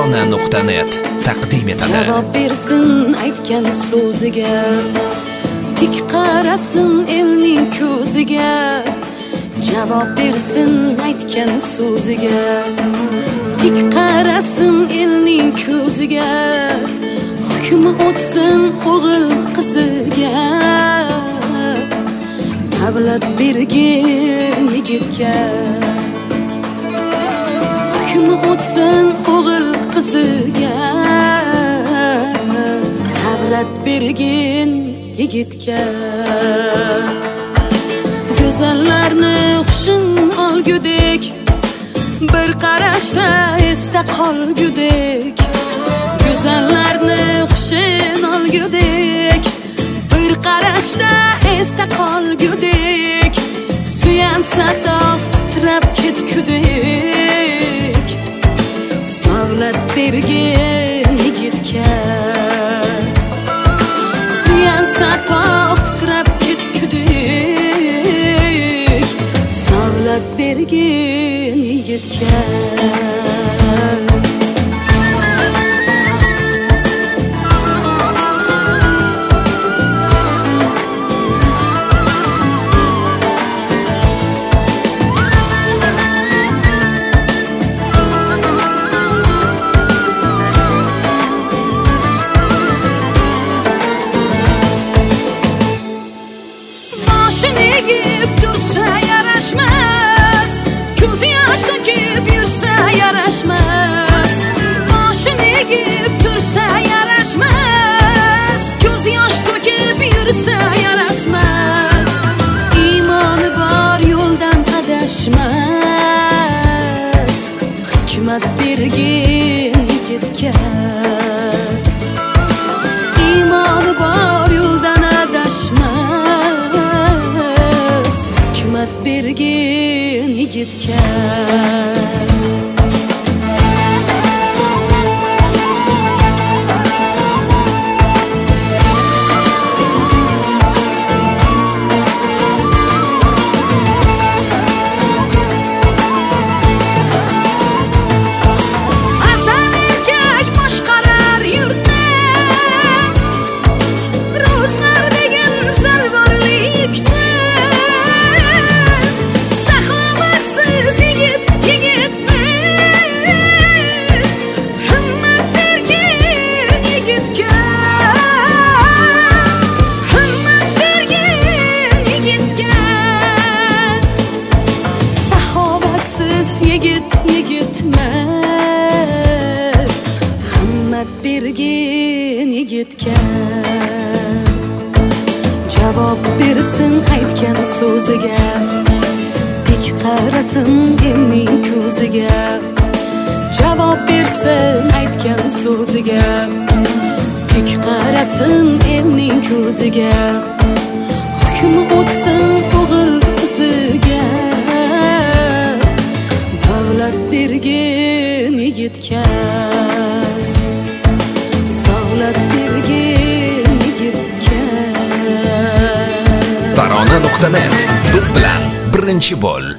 Tarona.net taqdim etadi. Javob bersin aytgan so'ziga, tik qarasin elning ko'ziga. Javob bersin aytgan so'ziga, tik qarasin elning ko'ziga. Hukmi o'tsin o'g'il qiziga, davlat bergin yigitga. Hukmi o'tsin o'g'il qiziga, davlat bergin yigitga. Go'zallarni hushin olgudek, bir qarashda esda qolgudek. Go'zallarni hushin olgudek, bir qarashda esda qolgudek. Suyansa tog' titrab ketgudek, savlat bergin yigitga. Suyansa tog' titrab ketgudek, savlat bergin yigitga. Hikmat bergin yigitga, imoni bor yo'ldan adashmas. Hikmat bergin yigitga. Bergin yigitga. Javob bersin aytgan so'ziga, tik qarasin elning ko'ziga. Javob bersin aytgan so'ziga, tik qarasin elning ko'ziga. Hukmi o'tsin o'g'il qiziga, davlat bergin yigitga. Tarona.net biz bilan birinchi bo'l.